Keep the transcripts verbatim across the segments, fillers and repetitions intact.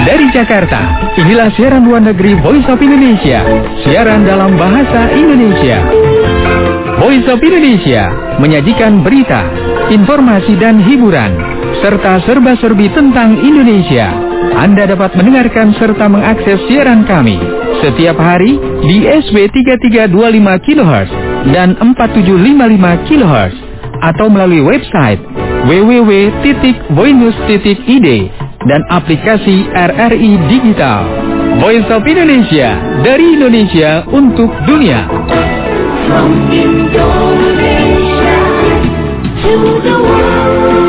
Dari Jakarta, inilah siaran luar negeri Voice of Indonesia, siaran dalam bahasa Indonesia. Voice of Indonesia menyajikan berita, informasi dan hiburan, serta serba-serbi tentang Indonesia. Anda dapat mendengarkan serta mengakses siaran kami setiap hari di S W tiga tiga dua lima kilohertz dan empat tujuh lima lima kilohertz atau melalui website w w w titik voinews titik i d dan aplikasi R R I Digital. Voice of Indonesia, dari Indonesia untuk dunia. From Indonesia to the world.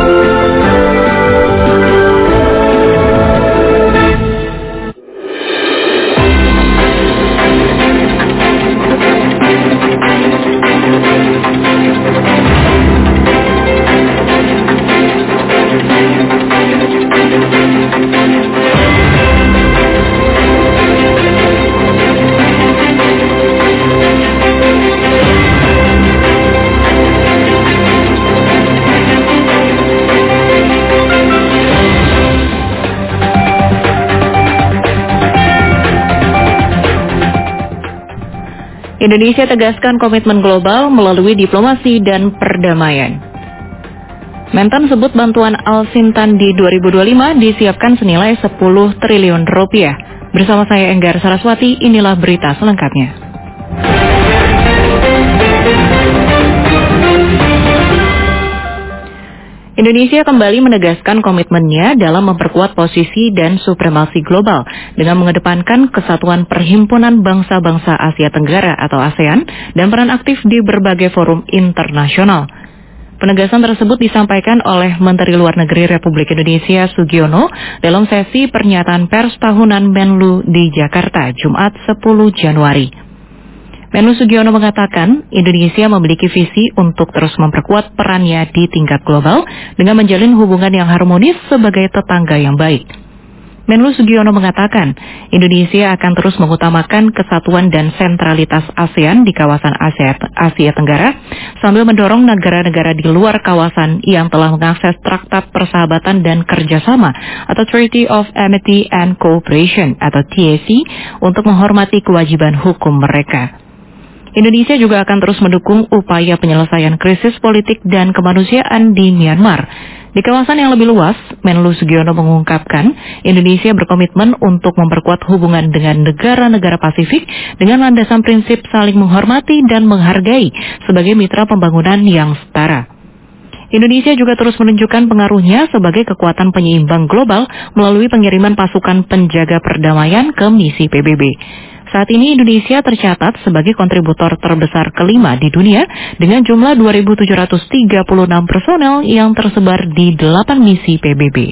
Indonesia tegaskan komitmen global melalui diplomasi dan perdamaian. Mentan sebut bantuan Al-Sintan di dua ribu dua puluh lima disiapkan senilai sepuluh triliun rupiah. Bersama saya Enggar Saraswati, inilah berita selengkapnya. Indonesia kembali menegaskan komitmennya dalam memperkuat posisi dan supremasi global dengan mengedepankan kesatuan Perhimpunan Bangsa-Bangsa Asia Tenggara atau ASEAN dan peran aktif di berbagai forum internasional. Penegasan tersebut disampaikan oleh Menteri Luar Negeri Republik Indonesia Sugiono dalam sesi pernyataan pers tahunan Menlu di Jakarta, Jumat sepuluh Januari. Menlu Sugiono mengatakan Indonesia memiliki visi untuk terus memperkuat perannya di tingkat global dengan menjalin hubungan yang harmonis sebagai tetangga yang baik. Menlu Sugiono mengatakan Indonesia akan terus mengutamakan kesatuan dan sentralitas ASEAN di kawasan Asia, Asia Tenggara sambil mendorong negara-negara di luar kawasan yang telah mengakses Traktat Persahabatan dan Kerjasama atau Treaty of Amity and Cooperation atau T A C untuk menghormati kewajiban hukum mereka. Indonesia juga akan terus mendukung upaya penyelesaian krisis politik dan kemanusiaan di Myanmar. Di kawasan yang lebih luas, Menlu Sugiono mengungkapkan Indonesia berkomitmen untuk memperkuat hubungan dengan negara-negara Pasifik dengan landasan prinsip saling menghormati dan menghargai sebagai mitra pembangunan yang setara. Indonesia juga terus menunjukkan pengaruhnya sebagai kekuatan penyeimbang global melalui pengiriman pasukan penjaga perdamaian ke misi P B B. Saat ini Indonesia tercatat sebagai kontributor terbesar kelima di dunia dengan jumlah dua ribu tujuh ratus tiga puluh enam personel yang tersebar di delapan misi P B B.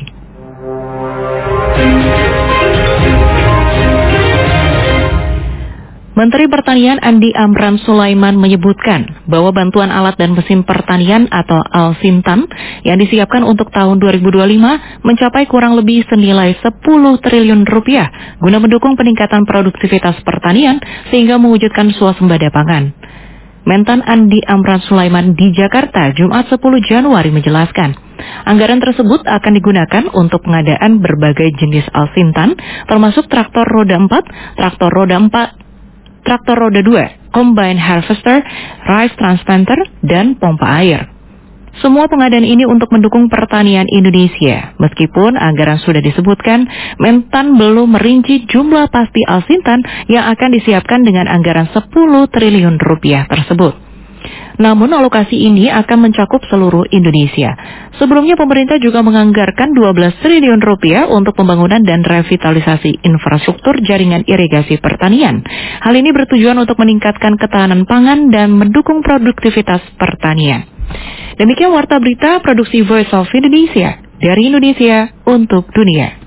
Menteri Pertanian Andi Amran Sulaiman menyebutkan bahwa bantuan alat dan mesin pertanian atau Al-Sintan yang disiapkan untuk tahun dua ribu dua puluh lima mencapai kurang lebih senilai sepuluh triliun rupiah guna mendukung peningkatan produktivitas pertanian sehingga mewujudkan swasembada pangan. Mentan Andi Amran Sulaiman di Jakarta, Jumat sepuluh Januari menjelaskan, anggaran tersebut akan digunakan untuk pengadaan berbagai jenis Al-Sintan termasuk traktor roda empat, traktor roda empat, traktor roda dua, combine harvester, rice transplanter, dan pompa air. Semua pengadaan ini untuk mendukung pertanian Indonesia. Meskipun anggaran sudah disebutkan, Mentan belum merinci jumlah pasti Al-Sintan yang akan disiapkan dengan anggaran sepuluh triliun rupiah tersebut. Namun alokasi ini akan mencakup seluruh Indonesia. Sebelumnya pemerintah juga menganggarkan dua belas triliun rupiah untuk pembangunan dan revitalisasi infrastruktur jaringan irigasi pertanian. Hal ini bertujuan untuk meningkatkan ketahanan pangan dan mendukung produktivitas pertanian. Demikian Warta Berita Produksi Voice of Indonesia, dari Indonesia untuk dunia.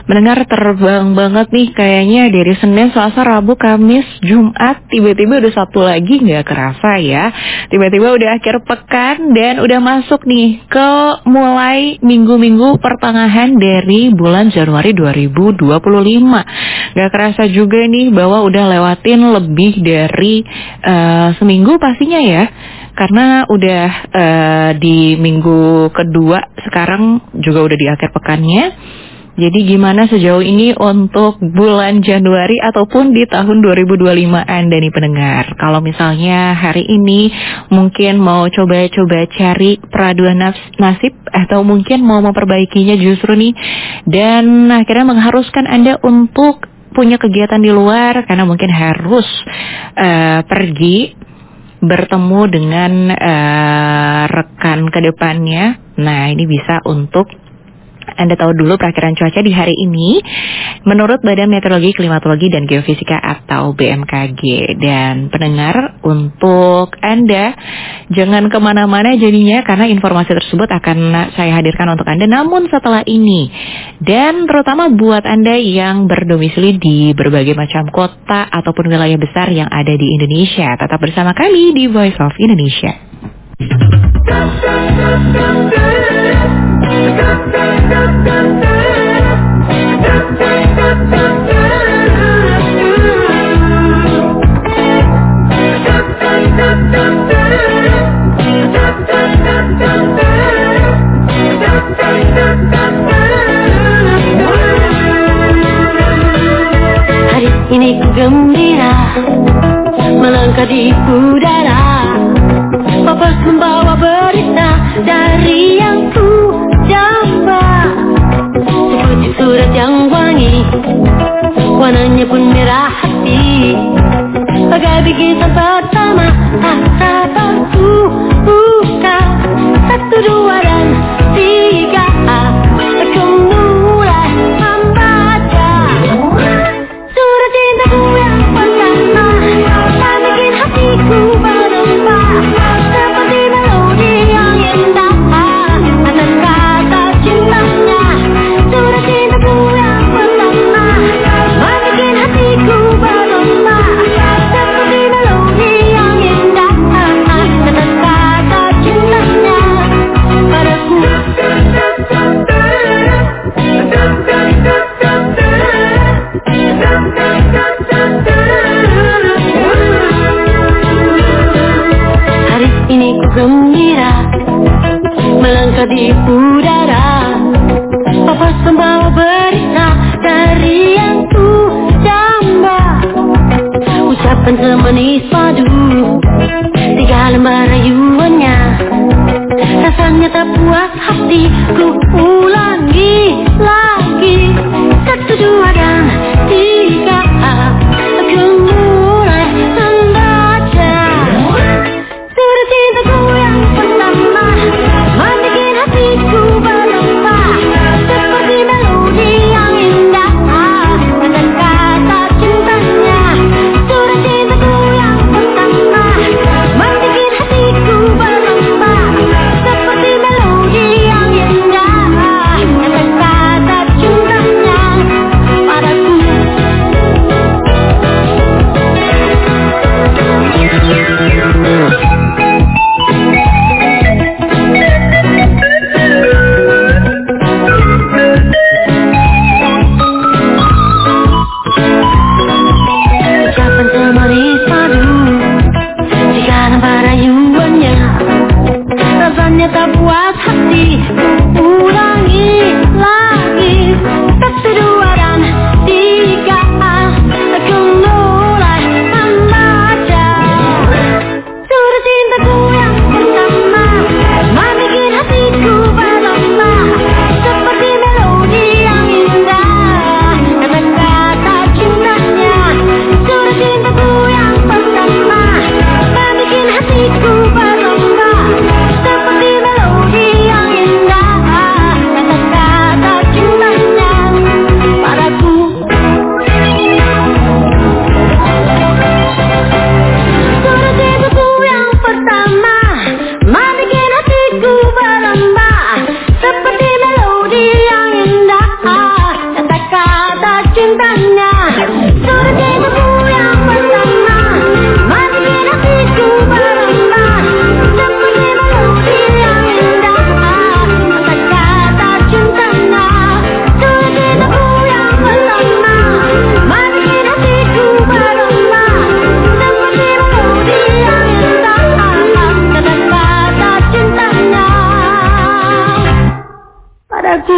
Mendengar terbang banget nih kayaknya dari Senin, Selasa, Rabu, Kamis, Jumat, tiba-tiba udah Sabtu lagi, nggak kerasa ya. Tiba-tiba udah akhir pekan dan udah masuk nih ke mulai minggu-minggu pertengahan dari bulan Januari dua ribu dua puluh lima. Nggak kerasa juga nih bahwa udah lewatin lebih dari uh, seminggu pastinya ya. Karena udah uh, di minggu kedua, sekarang juga udah di akhir pekannya. Jadi gimana sejauh ini untuk bulan Januari ataupun di tahun dua ribu dua puluh lima Anda nih pendengar? Kalau misalnya hari ini mungkin mau coba-coba cari peraduan nasib atau mungkin mau memperbaikinya justru nih, dan akhirnya mengharuskan Anda untuk punya kegiatan di luar karena mungkin harus uh, pergi bertemu dengan uh, rekan kedepannya. Nah, ini bisa untuk Anda tahu dulu perakiraan cuaca di hari ini menurut Badan Meteorologi, Klimatologi, dan Geofisika atau B M K G. Dan pendengar, untuk Anda jangan kemana-mana jadinya karena informasi tersebut akan saya hadirkan untuk Anda namun setelah ini. Dan terutama buat Anda yang berdomisili di berbagai macam kota ataupun wilayah besar yang ada di Indonesia, tetap bersama kami di Voice of Indonesia. Hari ini ku gembira melangkah di udara, Papa membawa berita dari yang ku jamba, seperti surat yang wangi, warnanya pun merah hati, bagai bikisan pertama, tak baru buka, satu dua dan tiga, aku mulai membaca surat cintaku yang pertama, tak bikin hatiku berubah. Gembira melangkah di udara, Papa membawa berita dari yang ku jamba, ucapan semanis padu, tiga lembar rayuannya, rasanya tak puas hati, ku ulangi lagi, satu dua dan tiga, aku mulai membaca surat cintaku yang pertama, membikin hatiku berlomba, seperti melodi yang indah, kata-kata cintanya. Surat cintaku yang pertama, membikin hatiku berlomba, seperti melodi yang indah. padaku.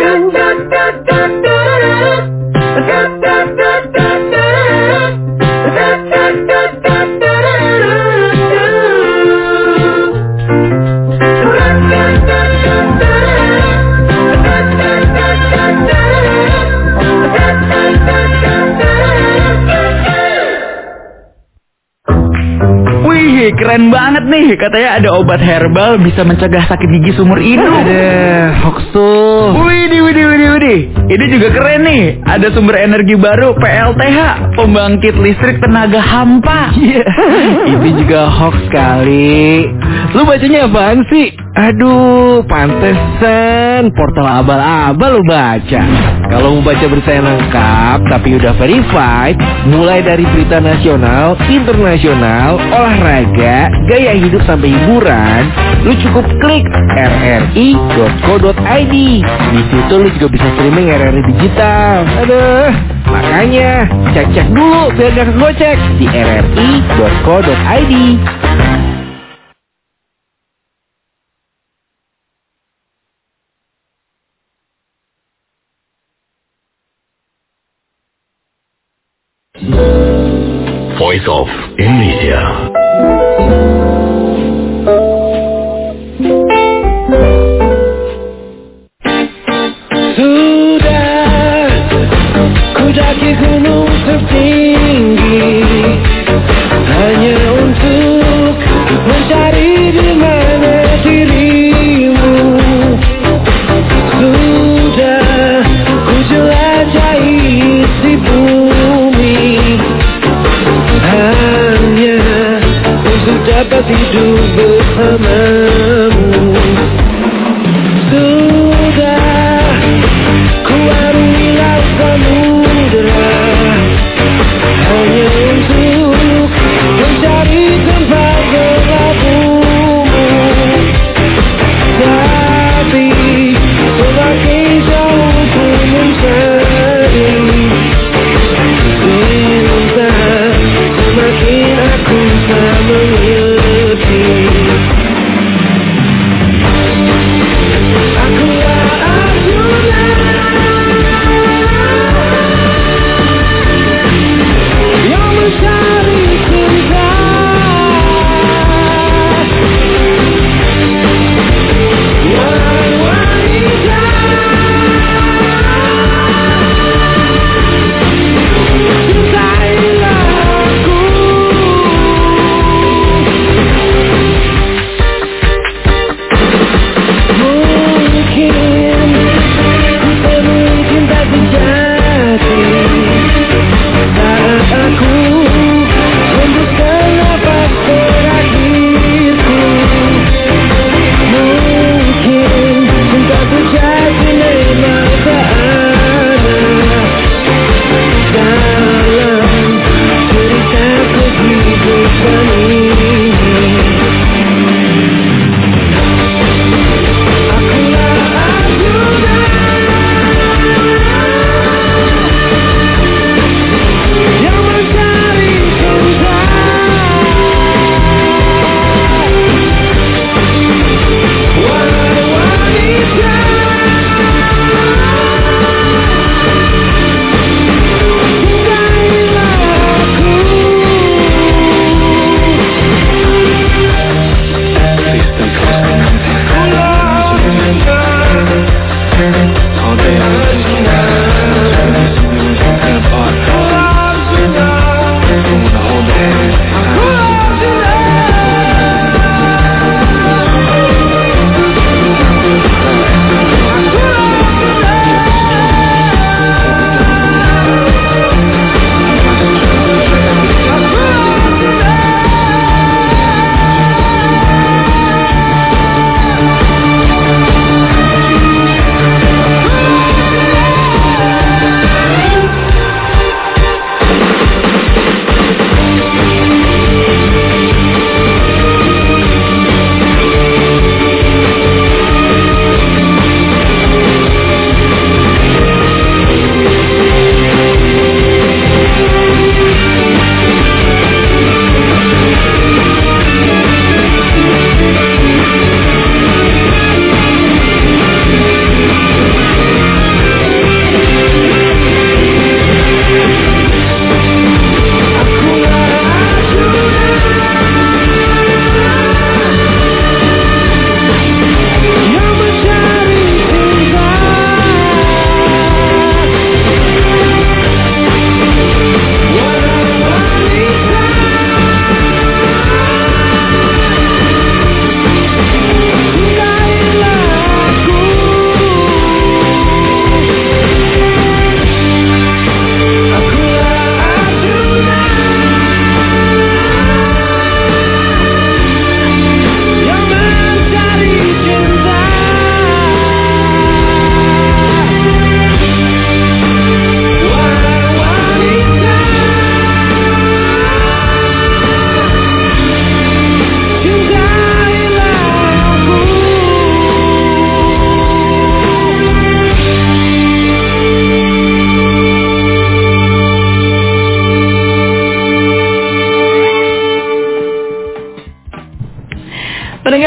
Wih, keren banget nih. Katanya ada obat herbal bisa mencegah sakit gigi seumur hidup. Ada hoax tuh. Widih, widih, widih, widih. Ini juga keren nih. Ada sumber energi baru P L T H, pembangkit listrik tenaga hampa. Iya, ini juga hoax kali. Lu bacanya apaan sih? Aduh, pantesan portal abal-abal lu baca. Kalau mau baca berita yang lengkap tapi udah verified, mulai dari berita nasional, internasional, olahraga, gaya hidup sampai hiburan, lu cukup klik r r i dot co dot i d. Di situ lu juga bisa streaming R R I digital. Aduh, makanya cek-cek dulu biar gak kegocek di r r i dot co dot i d. Voice of Indonesia. Sudah ku daki gunung tertinggi hanya untuk mencari di mana dirimu. Sudah ku jelajahi isi bumi hanya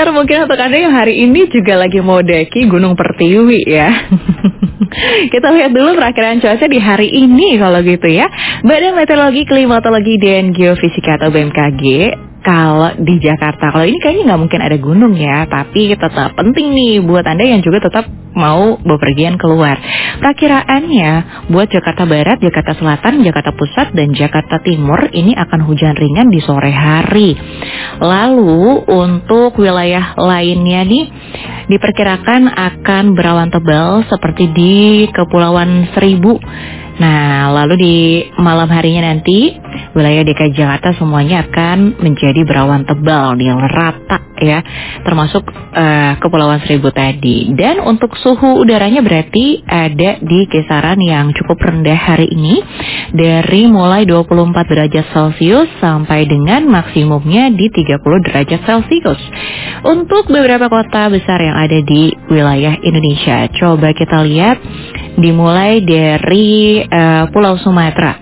pendengar, mungkin untuk Anda yang hari ini juga lagi mau daki Gunung Pertiwi ya. Kita lihat dulu perakiraan cuaca di hari ini kalau gitu ya. Badan Meteorologi, Klimatologi, dan Geofisika atau B M K G. Kalau di Jakarta, kalau ini kayaknya nggak mungkin ada gunung ya, tapi tetap penting nih buat Anda yang juga tetap mau bepergian keluar. Perakiraannya buat Jakarta Barat, Jakarta Selatan, Jakarta Pusat, dan Jakarta Timur ini akan hujan ringan di sore hari. Lalu untuk wilayah lainnya nih diperkirakan akan berawan tebal seperti di Kepulauan Seribu. Nah, lalu di malam harinya nanti wilayah D K I Jakarta semuanya akan menjadi berawan tebal yang rata ya, termasuk uh, Kepulauan Seribu tadi. Dan untuk suhu udaranya berarti ada di kisaran yang cukup rendah hari ini, dari mulai dua puluh empat derajat Celcius sampai dengan maksimumnya di tiga puluh derajat Celcius. Untuk beberapa kota besar yang ada di wilayah Indonesia, coba kita lihat dimulai dari uh, Pulau Sumatera.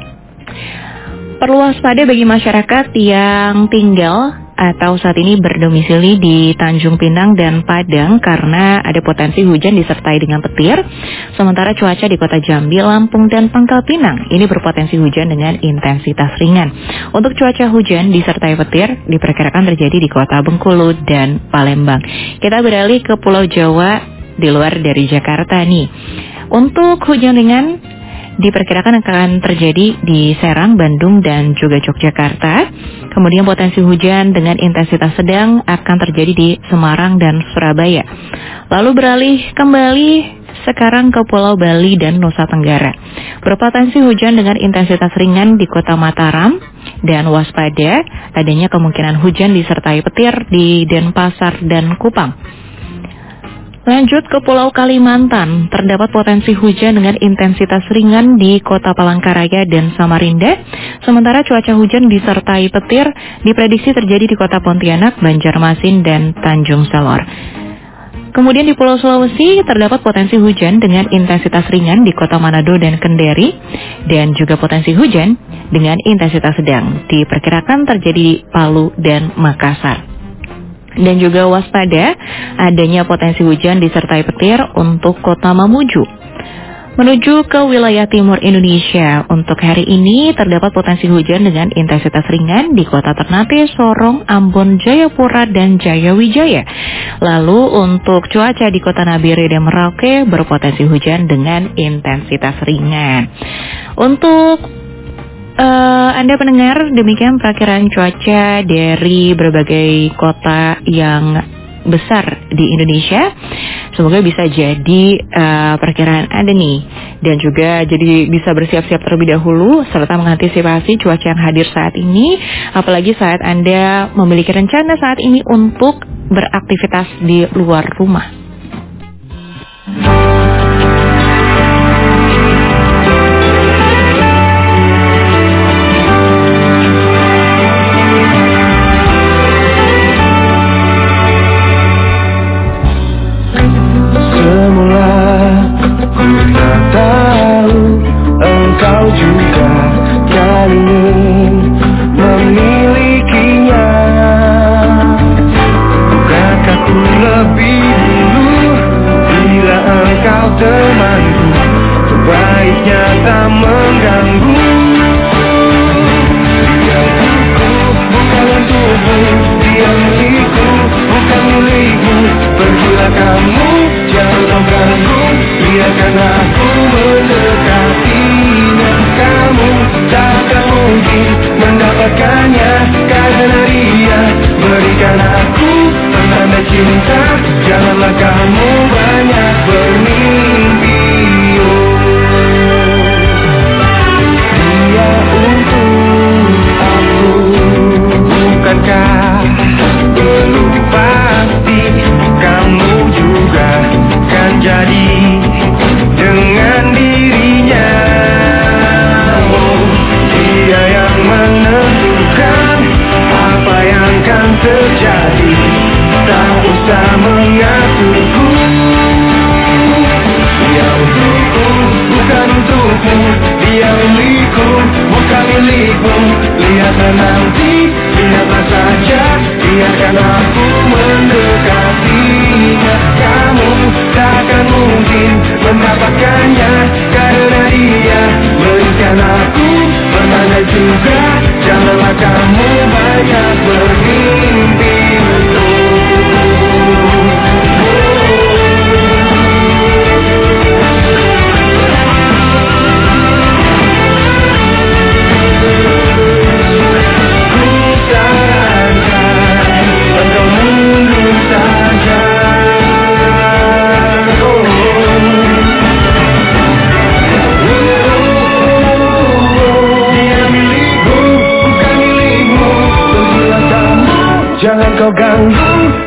Perlu waspada bagi masyarakat yang tinggal atau saat ini berdomisili di Tanjung Pinang dan Padang karena ada potensi hujan disertai dengan petir. Sementara cuaca di kota Jambi, Lampung, dan Pangkal Pinang ini berpotensi hujan dengan intensitas ringan. Untuk cuaca hujan disertai petir diperkirakan terjadi di kota Bengkulu dan Palembang. Kita beralih ke Pulau Jawa di luar dari Jakarta nih. Untuk hujan ringan diperkirakan akan terjadi di Serang, Bandung, dan juga Yogyakarta. Kemudian potensi hujan dengan intensitas sedang akan terjadi di Semarang dan Surabaya. Lalu beralih kembali sekarang ke Pulau Bali dan Nusa Tenggara. Berpotensi hujan dengan intensitas ringan di kota Mataram dan waspada adanya kemungkinan hujan disertai petir di Denpasar dan Kupang. Lanjut ke Pulau Kalimantan, terdapat potensi hujan dengan intensitas ringan di kota Palangkaraya dan Samarinda. Sementara cuaca hujan disertai petir diprediksi terjadi di kota Pontianak, Banjarmasin, dan Tanjung Selor. Kemudian di Pulau Sulawesi terdapat potensi hujan dengan intensitas ringan di kota Manado dan Kendari, dan juga potensi hujan dengan intensitas sedang diperkirakan terjadi di Palu dan Makassar. Dan juga waspada adanya potensi hujan disertai petir untuk kota Mamuju. Menuju ke wilayah timur Indonesia, untuk hari ini terdapat potensi hujan dengan intensitas ringan di kota Ternate, Sorong, Ambon, Jayapura, dan Jayawijaya. Lalu untuk cuaca di kota Nabire dan Merauke berpotensi hujan dengan intensitas ringan. Untuk Uh, Anda pendengar, demikian perakiraan cuaca dari berbagai kota yang besar di Indonesia. Semoga bisa jadi uh, perkiraan Anda nih, dan juga jadi bisa bersiap-siap terlebih dahulu serta mengantisipasi cuaca yang hadir saat ini, apalagi saat Anda memiliki rencana saat ini untuk beraktivitas di luar rumah.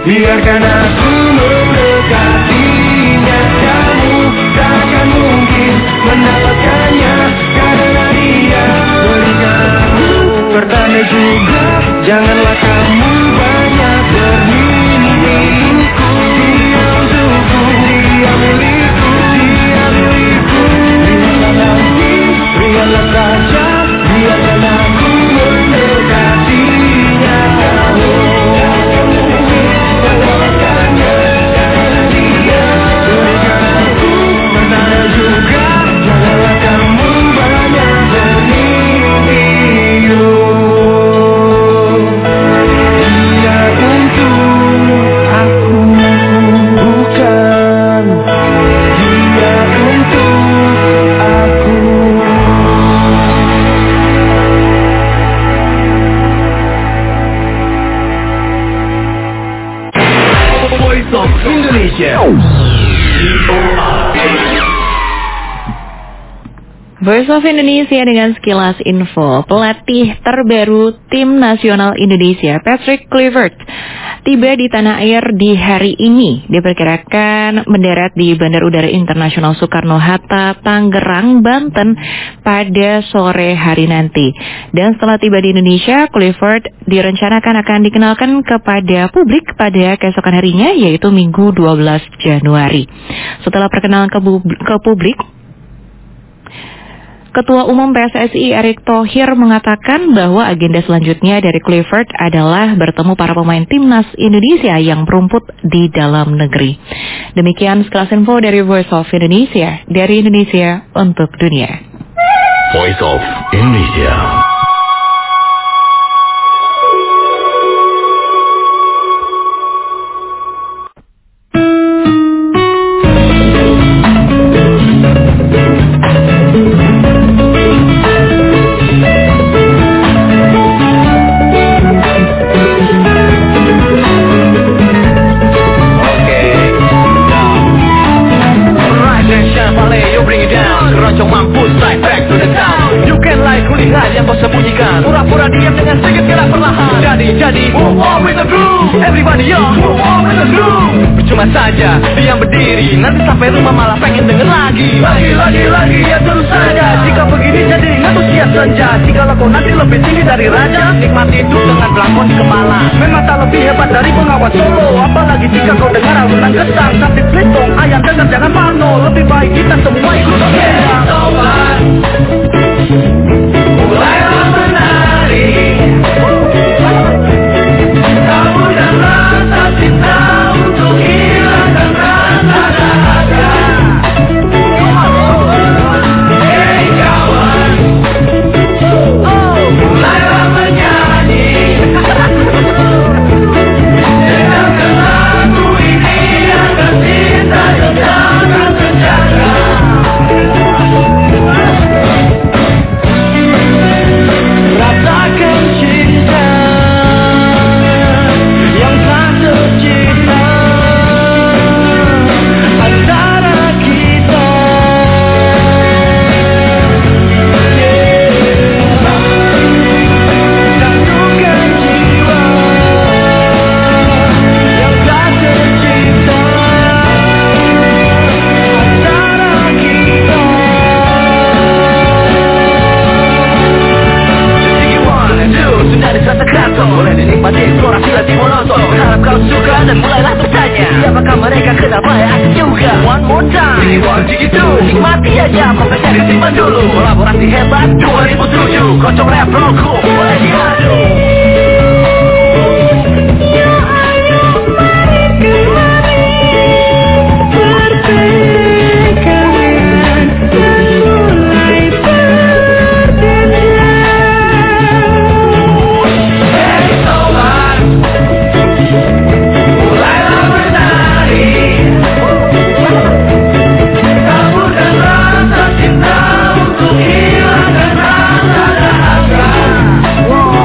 biarkan aku mendekatinya. Kamu takkan mungkin mendapatkannya karena dia berikan aku pertanda juga. Janganlah kamu banyak bermimpi. Dia untukku, dia milikku, dia milikku. Lihatlah nanti, lihatlah saja, biarkan aku mendekatinya. Kamu takkan mungkin mendapatkannya karena dia berikan aku pertanda juga. Janganlah kamu banyak bermimpi. Dia untuk aku, bukan dia untuk aku. Voice of Indonesia. Voice of Indonesia dengan sekilas info. Pelatih terbaru tim nasional Indonesia, Patrick Kluivert, tiba di tanah air di hari ini. Diperkirakan mendarat di Bandar Udara Internasional Soekarno-Hatta, Tangerang, Banten pada sore hari nanti. Dan setelah tiba di Indonesia, Kluivert direncanakan akan dikenalkan kepada publik pada keesokan harinya, yaitu Minggu dua belas Januari. Setelah perkenalan ke, ke publik, Ketua Umum P S S I Erick Thohir mengatakan bahwa agenda selanjutnya dari Kluivert adalah bertemu para pemain timnas Indonesia yang berumput di dalam negeri. Demikian sekelas info dari Voice of Indonesia, dari Indonesia untuk dunia. Voice of Indonesia. Keroncong mampus, right back to the town. You can lie, kulihat yang kau sembunyikan. Pura-pura diam dengan sedikit gerak perlahan. Jadi, jadi, move on with the groove. Everybody young, move on with the groove. Percuma saja, diam berdiri. Nanti sampai rumah malah pengen denger lagi. Lagi, lagi, lagi, ya terus saja. Jika begini jadi antusias senja. Jika kau nanti lebih tinggi dari raja, nikmati hidup dengan belangkon di kepala. Memang tak lebih hebat dari pengawas solo. Apalagi jika kau dengar alunan gesang. Tapi pelitong, ayam dengar jangan mano. Lebih baik kita semua ikut yeah. Sobat, mulailah menari. Kamu dan rasa cinta untuk hilangkan rasa dahaga. Hey kawan, mulailah menyanyi. Dengarkan lagu ini agar cinta kita akan terjaga. Rasakan cinta yang tak tercipta antara kita. Satukan jiwa yang tak tercipta antara kita. Sudah disatakan, boleh dinikmati eksplorasi lagi monoton. Harap kau suka dan mulailah bertanya, siapakah mereka, kenapa ya asik juga. One more time, ini one, jigi two. Nikmati aja, prosesnya disimpan dulu. Kolaborasi hebat dua ribu tujuh, kocok rap roku, boleh diadu. Wow.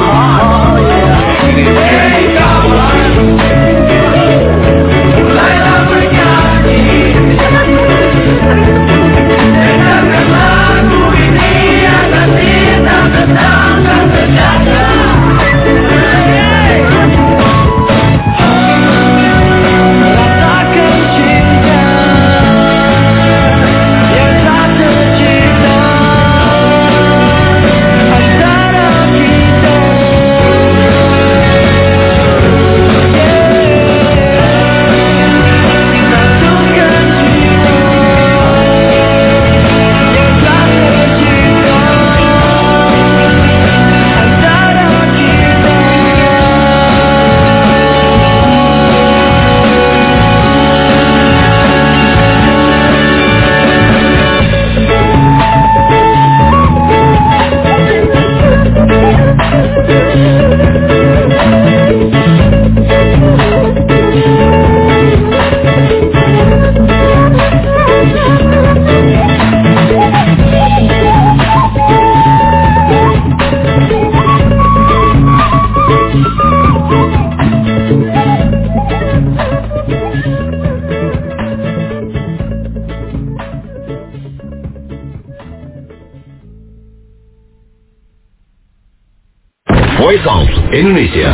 Voice of Indonesia.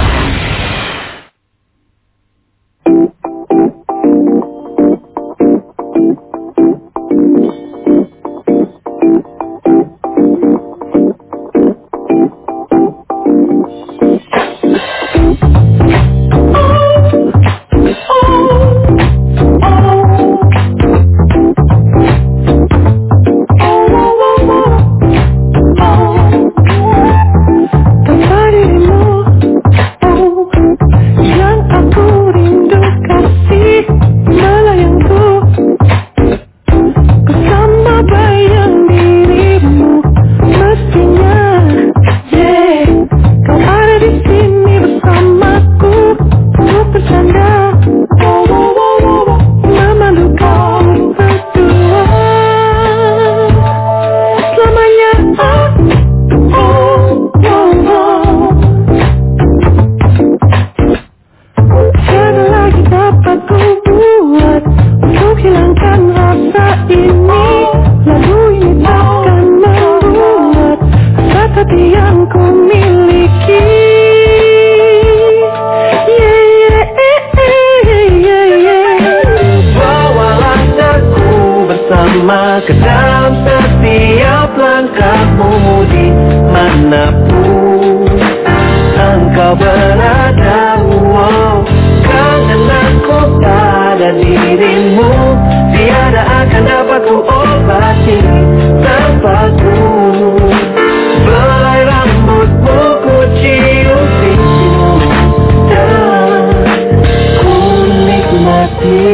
Ke dalam setiap langkahmu di manapun engkau berada. Wow, kangenanku pada dirimu tiada akan dapat ku obati tanpaku. Belai rambutmu ku cium pipimu dan ku nikmati.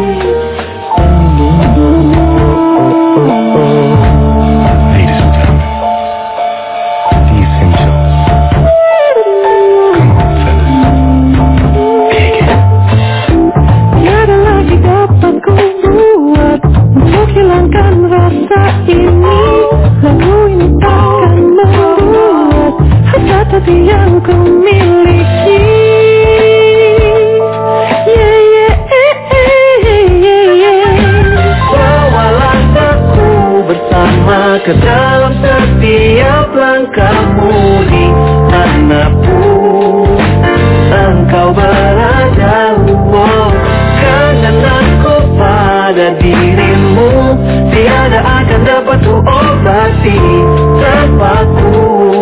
Yang ku miliki, yeah, yeah, yeah, yeah, yeah. Bawalah aku bersama ke dalam setiap langkahmu di manapun engkau berada. Wow, kangenanku pada dirimu tiada akan dapat ku obati tanpaku.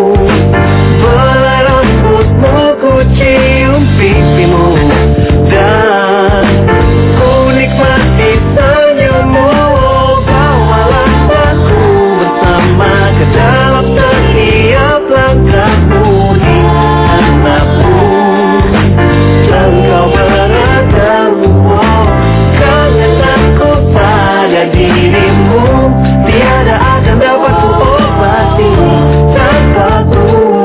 Belai rambutmu ku cium pipimu dan ku nikmati senyummu. Bawalah aku bersama ke dalam setiap langkahmu di manapun engkau berada. Wow, kangenanku pada dirimu tiada akan dapat ku obati tanpaku.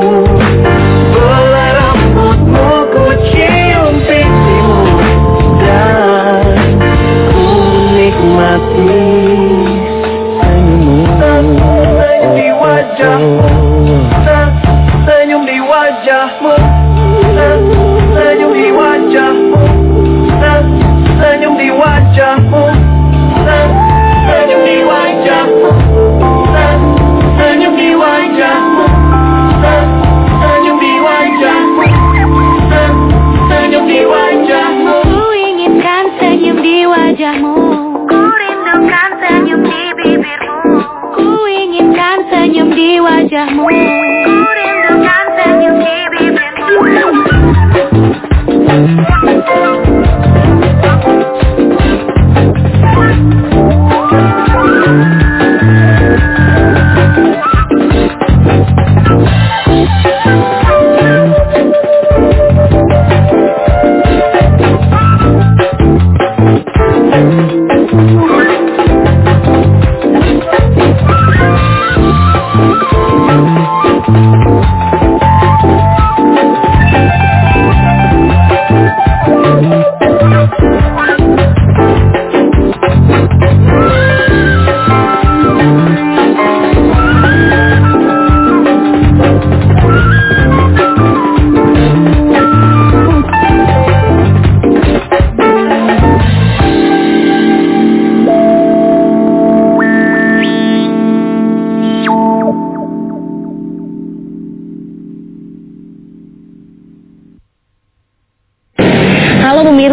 Senyum di wajahmu, senyum di wajahmu, senyum di wajahmu, senyum di wajahmu, senyum di wajahmu, senyum di wajahmu, senyum di wajahmu. Ku inginkan senyum di wajahmu, ku rindukan senyum di bibirmu. Ku inginkan senyum di wajahmu, ku rindukan senyum di bibirmu.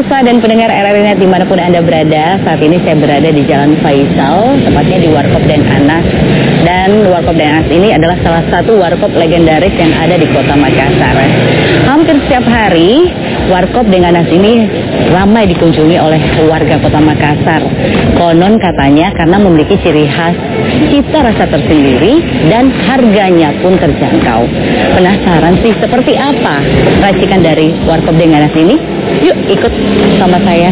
pemirsa dan pendengar R R I Net dimanapun Anda berada, saat ini saya berada di Jalan Faisal, tepatnya di Warkop Deng Anas. Dan Warkop Deng Anas ini adalah salah satu warkop legendaris yang ada di kota Makassar. Hampir setiap hari, Warkop Deng Anas ini ramai dikunjungi oleh warga kota Makassar. Konon katanya karena memiliki ciri khas, cita rasa tersendiri, dan harganya pun terjangkau. Penasaran sih seperti apa racikan dari Warkop Deng Anas ini? Yuk ikut sama saya.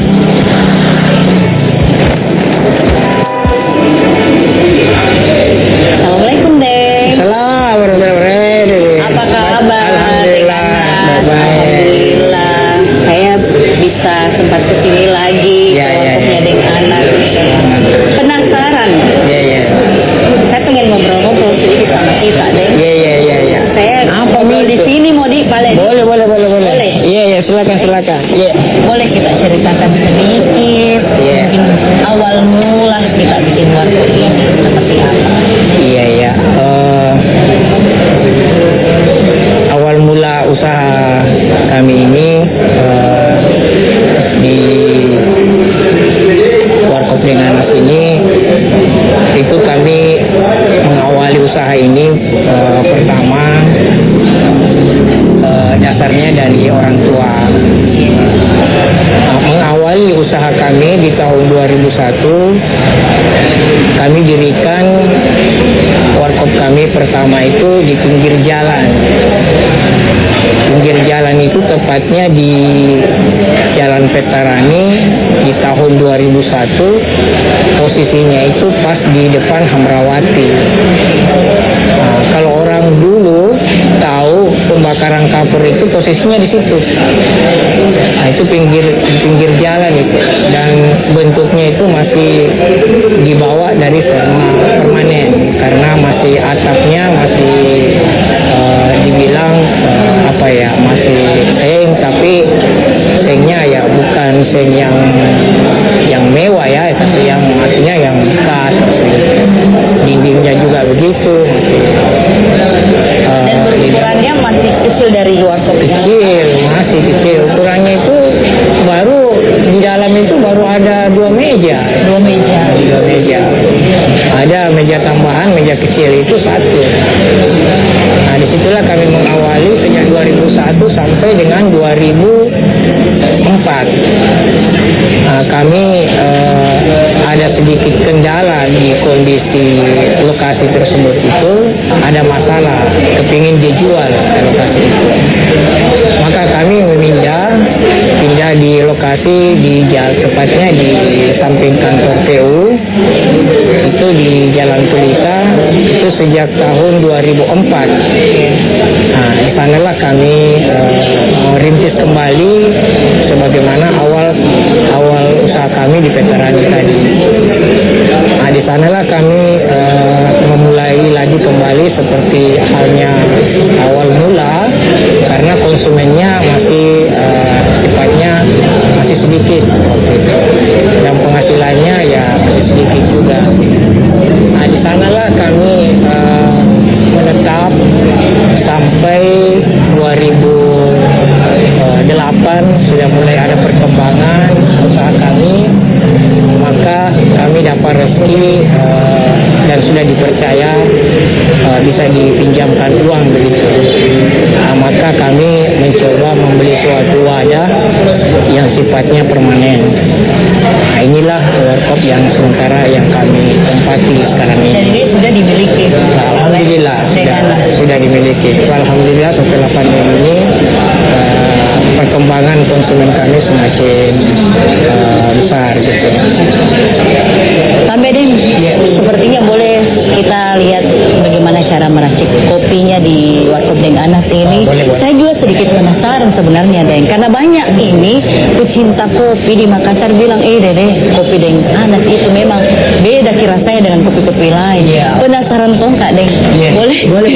Assalamualaikum Deng. Assalamualaikum. Apa kabar? Alhamdulillah. Baik. Alhamdulillah. Saya bisa sempat kesini lagi Ya, ke ya, Warkopnya ya. Deng Anas. Penasaran? Iya, iya. Saya pengen ngobrol-ngobrol sedikit sama kita Deng. Iya, iya, iya, iya. Saya Apa ngobrol di itu? sini mau di balik. Boleh, boleh, boleh, boleh. Boleh. Iya, iya, silakan, silakan. Iya. Boleh kita ceritakan sedikit, Iya. mungkin awal mula kita bikin warkop ini seperti apa? Iya, iya. Eh, awal mula usaha kami ini eh, di Warkop Deng Anas ini, itu kami mengawali usaha ini eh, pertama eh, dasarnya dari orang tua. Nah, mengawali usaha kami di tahun dua ribu satu, kami dirikan warkop kami pertama itu di pinggir jalan. Pinggir jalan itu tepatnya di Jalan Petarani di tahun dua ribu satu, posisinya itu pas di depan Hamrawati. Nah, kalau orang dulu tahu pembakaran kapur itu posisinya di situ. Nah, itu pinggir pinggir jalan itu, dan bentuknya itu masih dibawa dari permanen karena masih atapnya masih uh, dibilang uh, apa ya, masih seng, tapi sengnya ya bukan seng yang yang mewah ya, tapi yang artinya yang khas. Dindingnya juga begitu. Dan berukurannya masih kecil dari warkop ini. Kecil, masih kecil. Ukurannya itu baru di dalam itu baru ada dua meja. Dua meja. Dua meja. Ada meja tambahan, meja kecil itu satu. Nah, disitulah kami mengawali sejak dua ribu satu sampai dengan dua ribu empat. Nah, kami eh, ada sedikit kendala di kondisi lokasi tersebut itu, ada masalah, kepingin dijual lokasi itu. Maka kami memindah, pindah di lokasi di jalan, tepatnya di samping kantor P U, itu di Jalan Pelita, itu sejak tahun dua ribu empat. Nah, di sanalah kami uh, merintis kembali sebagaimana awal awal usaha kami di Petarani tadi. Nah, di sanalah kami uh, memulai lagi kembali seperti halnya awal mula, karena konsumennya masih uh, sifatnya masih sedikit dan penghasilannya ya masih sedikit juga. Nah, di sanalah kami uh, menetap sampai dua ribu delapan, sudah mulai ada perkembangan usaha kami, maka kami dapat rezeki uh, dan sudah dipercaya uh, bisa dipinjamkan uang begitu. Nah, maka kami mencoba membeli suatu wadah yang sifatnya permanen. Nah, inilah warkop yang sementara yang kami tempati sekarang ini. Dan ini sudah dimiliki. Alhamdulillah sudah, sudah dimiliki. Alhamdulillah setelah pandemi ini uh, perkembangan konsumen kami semakin uh, besar gitu. Sampai deh, sepertinya boleh kita lihat bagaimana cara meracik kopinya di Warkop Deng Anas ini. Boleh, boleh. Saya juga sedikit penasaran sebenarnya Deng, karena banyak ini pecinta kopi di Makassar bilang, eh Dede, kopi Deng Anas itu memang beda sih rasanya dengan kopi-kopi lain. Ya. Penasaran kok Kak Deng? Ya. Boleh? Boleh.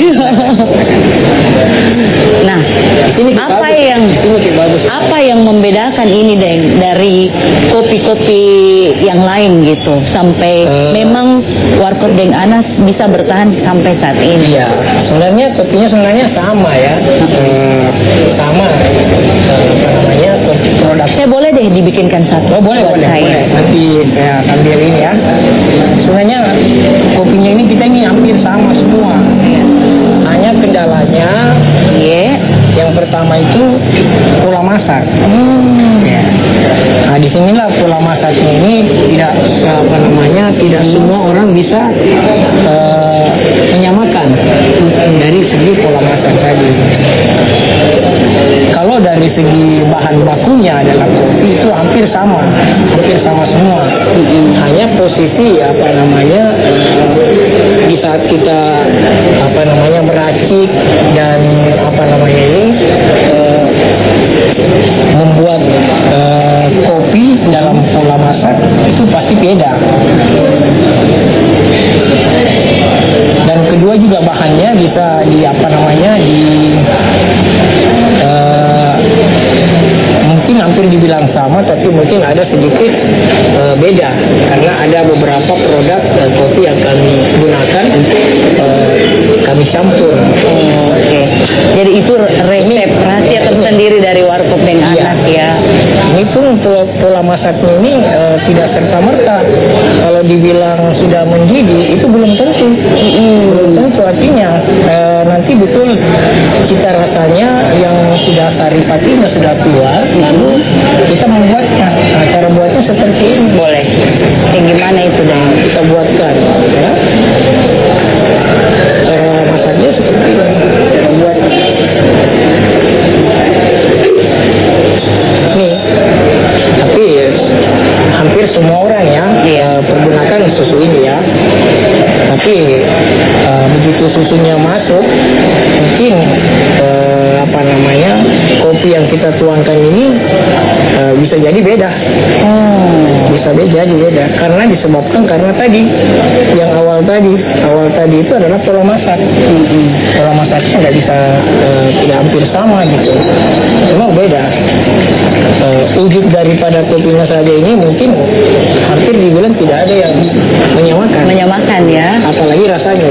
Nah, Ini apa bagus. yang Ini bagus. apa yang membedakan ini Deng dari kopi-kopi yang lain gitu sampai Uh, memang Warkop Deng Anas bisa bertahan sampai saat ini? Iya, sebenarnya kopinya sebenarnya sama ya, hmm, sama. Eh, apa namanya kopi produk. Saya boleh deh dibikinkan satu. Oh boleh buat boleh, saya. boleh. Nanti saya ambil ini ya. Sebenarnya kopinya ini kita ini hampir sama semua. Hanya kendalanya, Iya. yang pertama itu pola masak. Hmm. Ya. Nah disinilah pola masaknya ini tidak apa namanya tidak semua orang bisa uh, menyamakan dari segi pola masak tadi. Kalau dari segi bahan bakunya adalah kopi itu hampir sama, hampir sama semua. Hanya posisi apa namanya uh, di saat kita apa namanya meracik dan apa namanya ini uh, membuat uh, kopi dalam pola masak itu pasti beda. Dan kedua juga bahannya bisa di apa namanya di uh, mungkin hampir dibilang sama, tapi mungkin ada sedikit uh, beda karena ada beberapa produk uh, kopi yang kami gunakan untuk uh, kami campur. Oh, Oke. Okay. Jadi itu resep rahasia tersendiri dari Warkop Deng Anas ya. Ini pun pola, pola masaknya ini uh, tidak serta merta. Kalau dibilang sudah mendidih itu belum tentu. Mm-hmm. Belum tentu artinya uh, nanti betul cita rasanya yang sudah sari patinya sudah keluar, lalu kita membuatnya. Nah, cara buatnya seperti ini. Boleh. Yang gimana itu Deng? Kita buatkan. Ya. Cara masaknya seperti ini. Kita buat. Nih. Tapi hampir semua orang ya uh, pergunakan susu ini ya. Tapi uh, begitu susunya masuk, mungkin uh, apa namanya kopi yang kita tuangkan ini uh, bisa jadi beda. Hmm. Bisa beda jadi beda karena disebabkan karena tadi yang awal tadi awal tadi itu adalah pola masak. Hmm. Pola masaknya nggak bisa uh, tidak hampir sama gitu. Memang beda. Uh, wujud daripada kopinya saja ini mungkin hampir dibilang tidak ada yang menyamakan. Menyamakan ya. Apalagi rasanya.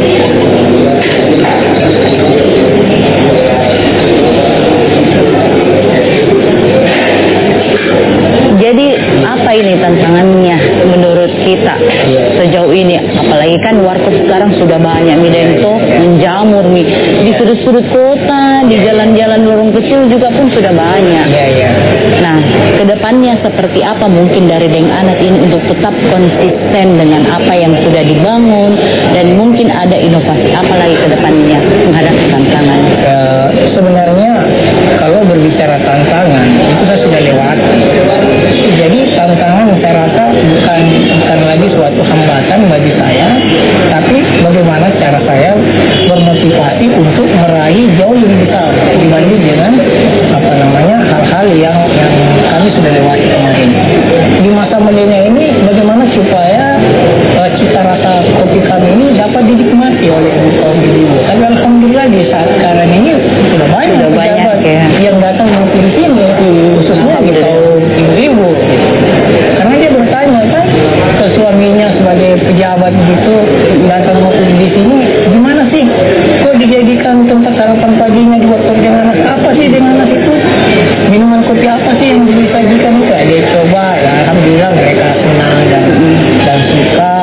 Jadi apa ini tantangannya menurut kita sejauh ini? Apalagi kan warkop sekarang sudah banyak mie dento menjamur mie di sudut-sudut kota, di jalan-jalan lorong kecil juga pun sudah banyak. Ya, ya. Nah, kedepannya seperti apa mungkin dari Deng Anas ini untuk tetap konsisten dengan apa yang sudah dibangun dan mungkin ada inovasi apa lagi kedepannya menghadapi tantangan? Uh, sebenarnya kalau berbicara tantangan itu kan sudah lewat. Jadi tantangan saya rasa bukan bukan lagi suatu hambatan bagi saya, tapi bagaimana cara saya bermotivasi untuk meraih jauh lebih besar dibanding dengan apa namanya hal-hal yang yang kami sudah lewati kemarin. Di masa milenial ini bagaimana supaya uh, cita rasa kopi kami ini dapat dinikmati oleh kaum ibu. Tapi alhamdulillah di saat sekarang ini sudah banyak, sudah banyak ya. yang datang ngopi di sini, khususnya di kaum ibu-ibu. Karena dia bertanya kan ke suaminya sebagai pejabat gitu datang ngopi di sini, gimana sih? Kok dijadikan tempat sarapan paginya buat kopi dengan Anas? Apa sih dengan Anas itu? Minuman kopi apa sih yang disajikan itu? Dia coba, ya alhamdulillah mereka senang dan dan suka.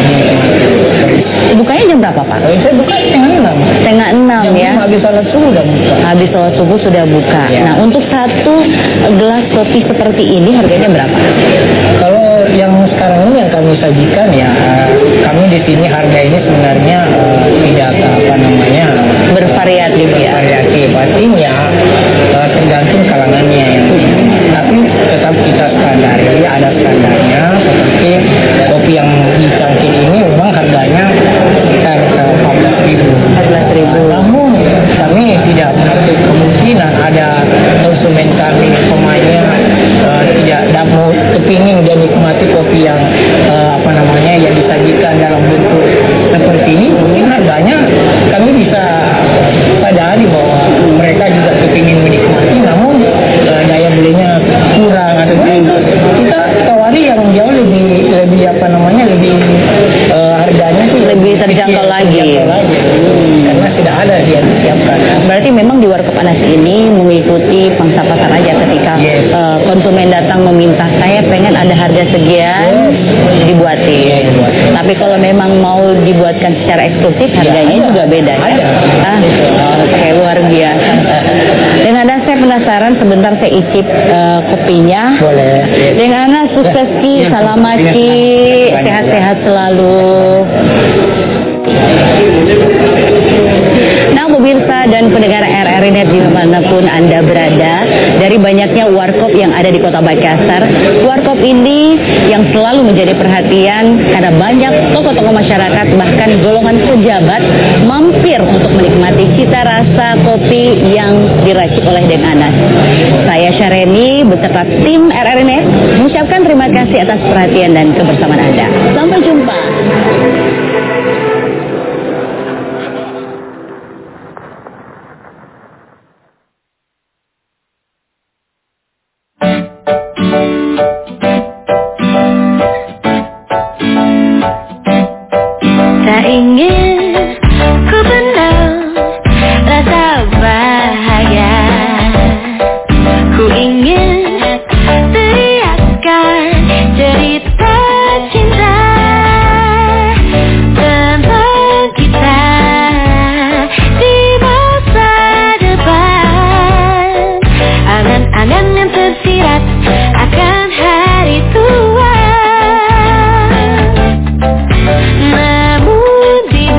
Bukanya jam berapa Pak? Oh, saya buka setengah enam. Setengah enam ya. Habis sholat subuh sudah buka. Habis sholat subuh sudah buka. Ya. Nah untuk satu gelas kopi seperti ini harganya berapa? Kalau yang sekarang ini yang kami sajikan ya, kami di sini harga ini sebenarnya uh, tidak apa namanya bervariatif ya. Bervariatif artinya uh, tergantung kalangannya. Tapi tetap kita standari, ada standarnya seperti kopi yang dicangkir ini memang harganya sekitar empat belas ribu. empat belas ribu. Namun kami tidak menutup kemungkinan ada konsumen kami pemainnya uh, tidak dapat kepingin dan nikmati kopi yang uh, apa namanya yang disajikan dalam bentuk seperti ini, mungkin harganya kami bisa sadari bahwa mereka juga kepingin menikmati, namun uh, daya belinya kurang atau kita tawari yang jauh lebih lebih apa namanya lebih uh, harganya sih lebih terjangkau lagi. terjangkau lagi hmm. Karena sudah ada dia disiapkan. Berarti memang di Warkop Anas ini mengikuti pangsa pasar aja ketika yes. uh, konsumen datang meminta saya pengen ada harga sekian, dibuatin. Tapi kalau memang mau dibuatkan secara eksklusif, harganya juga beda ya. Ah, oke, luar biasa. Dan ada saya penasaran, sebentar saya icip uh, kopinya. Boleh. Dengan Ana sukses Ki, salamat Ki, sehat-sehat selalu. Nah, pemirsa dan pendengar R R I Net dimanapun Anda berada, dari banyaknya warkop yang ada di Kota Makassar, warkop ini yang selalu menjadi perhatian karena banyak tokoh-tokoh masyarakat bahkan golongan pejabat mampir untuk menikmati cita rasa kopi yang diracik oleh Deng Anas. Saya Syareni beserta tim R R I Net mengucapkan terima kasih atas perhatian dan kebersamaan Anda. Sampai jumpa. Tak ingin ku benang rasa bahagia, ku ingin teriakan cerita cinta tentang kita di masa depan. Angan-angan yang tersirat akan hari tua, namun di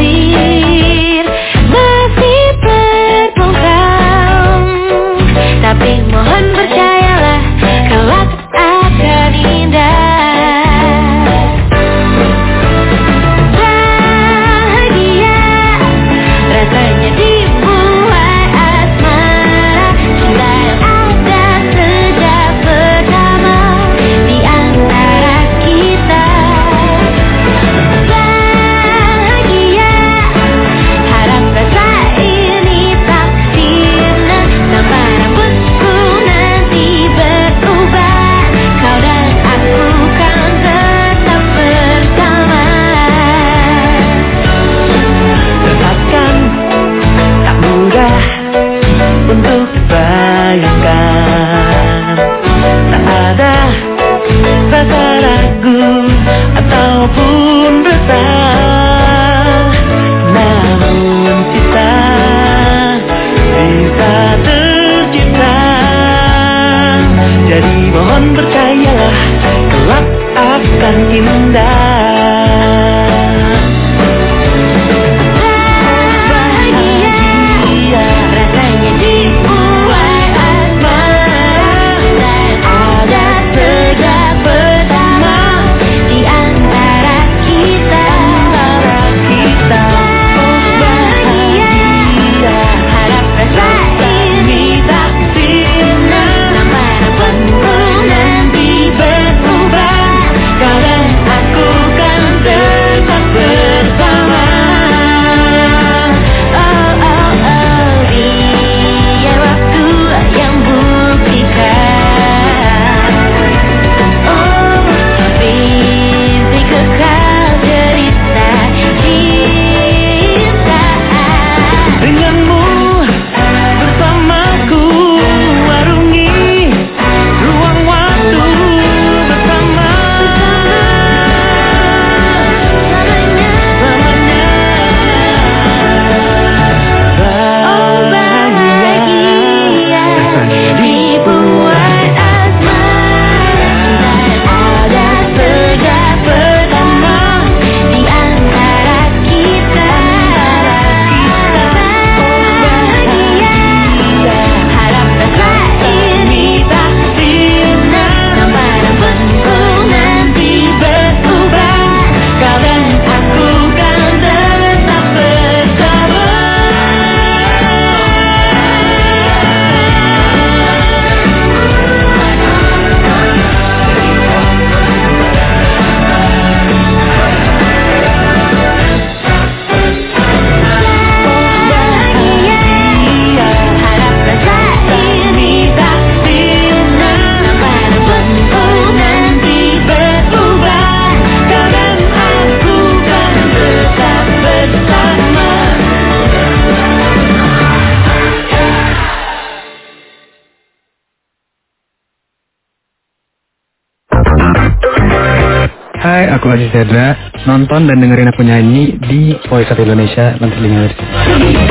Hai, aku Aziz Hedra. Nonton dan dengerin aku nyanyi di Voice of Indonesia nanti linknya di sini.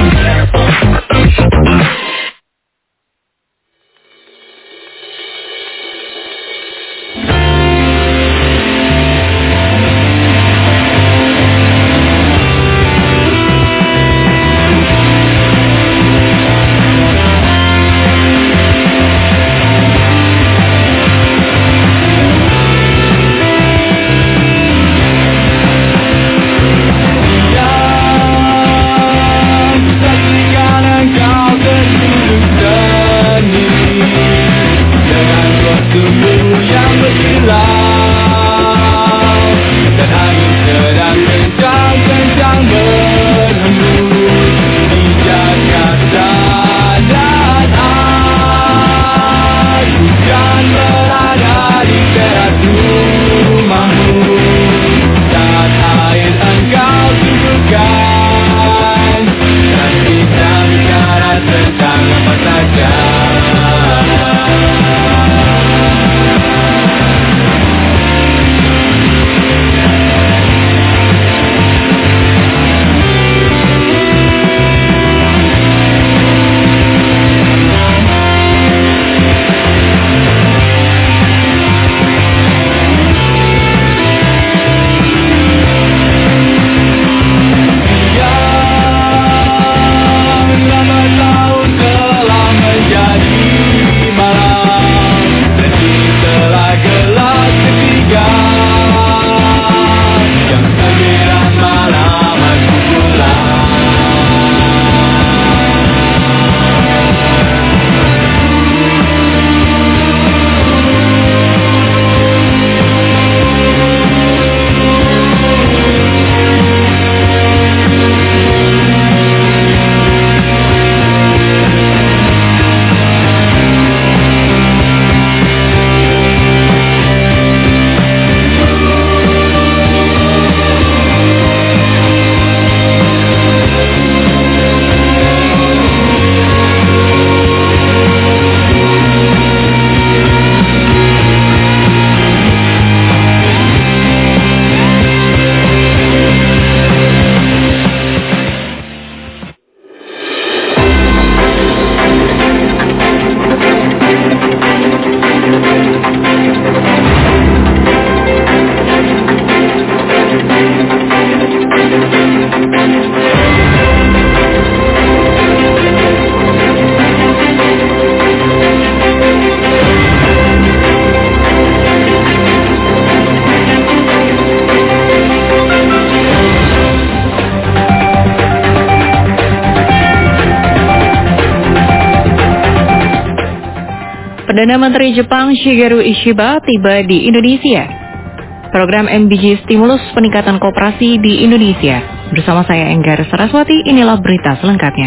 Perdana Menteri Jepang Shigeru Ishiba tiba di Indonesia. Program M B G Stimulus Peningkatan Koperasi di Indonesia. Bersama saya Enggar Saraswati, inilah berita selengkapnya.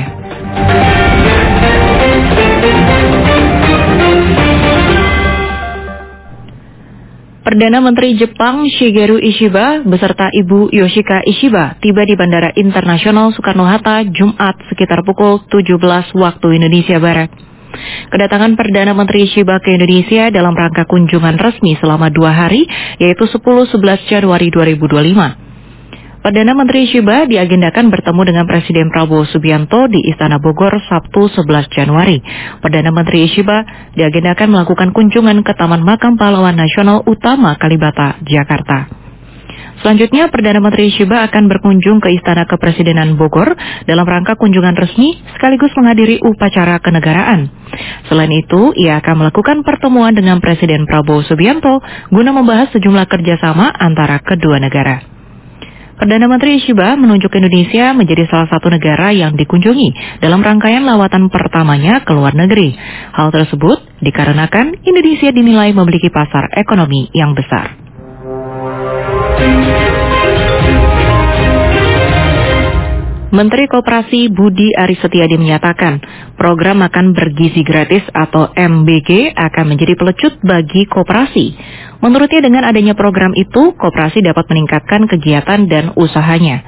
Perdana Menteri Jepang Shigeru Ishiba beserta Ibu Yoshika Ishiba tiba di Bandara Internasional Soekarno-Hatta Jumat sekitar pukul tujuh belas waktu Indonesia Barat. Kedatangan Perdana Menteri Ishiba ke Indonesia dalam rangka kunjungan resmi selama dua hari, yaitu sepuluh sebelas Januari dua ribu dua puluh lima. Perdana Menteri Ishiba diagendakan bertemu dengan Presiden Prabowo Subianto di Istana Bogor Sabtu sebelas Januari. Perdana Menteri Ishiba diagendakan melakukan kunjungan ke Taman Makam Pahlawan Nasional Utama Kalibata, Jakarta. Selanjutnya, Perdana Menteri Ishiba akan berkunjung ke Istana Kepresidenan Bogor dalam rangka kunjungan resmi sekaligus menghadiri upacara kenegaraan. Selain itu, ia akan melakukan pertemuan dengan Presiden Prabowo Subianto guna membahas sejumlah kerjasama antara kedua negara. Perdana Menteri Ishiba menunjuk Indonesia menjadi salah satu negara yang dikunjungi dalam rangkaian lawatan pertamanya ke luar negeri. Hal tersebut dikarenakan Indonesia dinilai memiliki pasar ekonomi yang besar. Menteri Koperasi Budi Aris Setiadi menyatakan, program makan bergizi gratis atau M B G akan menjadi pelecut bagi koperasi. Menurutnya dengan adanya program itu, koperasi dapat meningkatkan kegiatan dan usahanya.